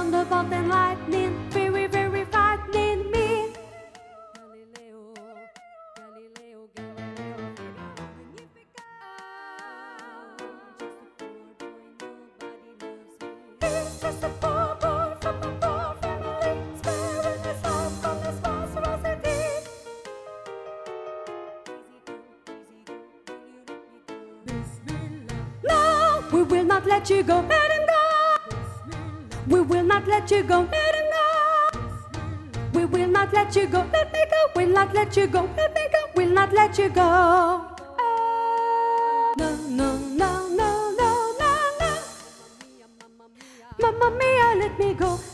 thunderbolt and lightning, very, very frightening me. Galileo, Galileo, Galileo, Magnificat. He's just a poor boy from a poor family, sparing his life from his monstrosity. No, we will not let you go. Let him go. We will not let you go. Let him go. We will not let you go. Let me go. We'll not let you go. Let me go. We'll not let you go. Oh, no, no, no, no, no, no, no. Mamma mia, let me go.